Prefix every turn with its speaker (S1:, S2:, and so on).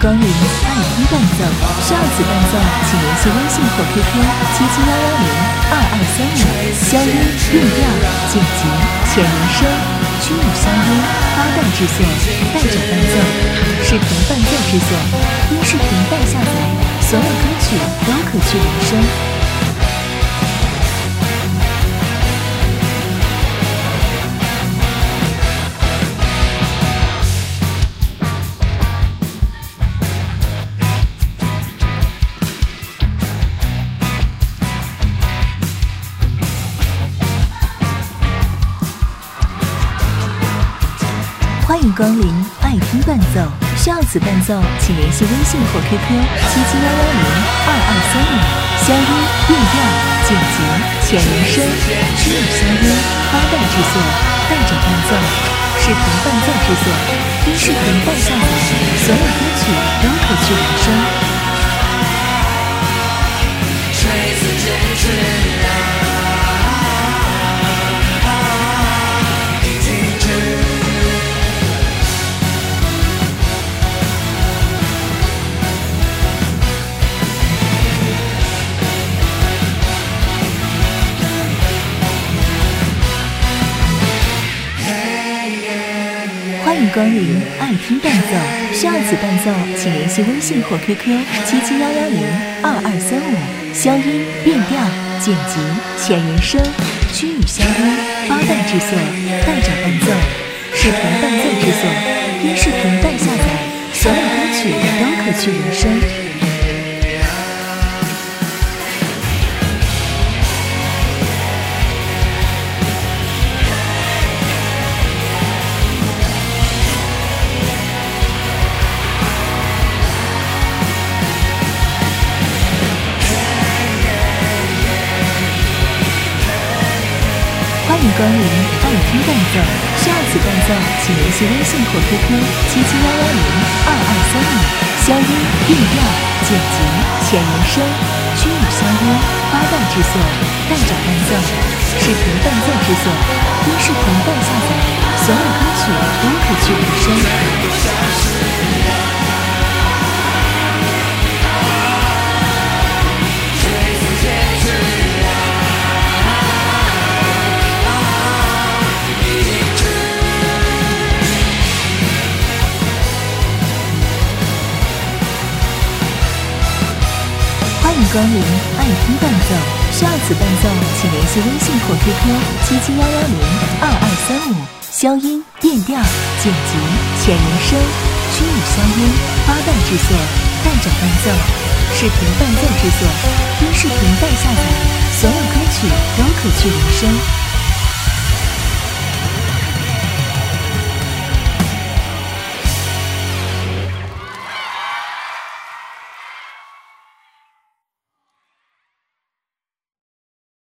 S1: 光临爱听伴奏，需要此伴奏，请联系微信或 QQ 771102235，消音、韵调、剪辑、前人声、曲语消音、八段制作、带着伴奏、视频伴奏制作、音视频带下载，所有歌曲都可去人声。欢迎光临爱听伴奏，需要此伴奏，请联系微信或 QQ 771102235，消音、韵调、剪辑、前人声、曲语消音、八段制作、带着伴奏、视频伴奏制作、音视频带下载，所有歌曲都可去人声。欢迎光临爱听伴奏，需要此伴奏，请联系微信或 QQ 771102235，消音、变调、剪辑、前人声、曲语消音、八段制作、带着伴奏、视频伴奏制作、音视频带下载，所有歌曲都可去人声。欢迎光临爱听伴奏，需要此伴奏，请联系微信或 QQ 771102235，消音、韵调、剪辑、前人声、曲语消音、八段制作、带着伴奏、视频伴奏制作、音视频带下载，所有歌曲都可去人声。欢迎光临爱听伴奏，需要此伴奏，请联系微信或 QQ 771102235，消音、变调、剪辑、前人声、曲语消音、八段制作、带着伴奏、视频伴奏制作、音视频带下载，所有歌曲都可去人声。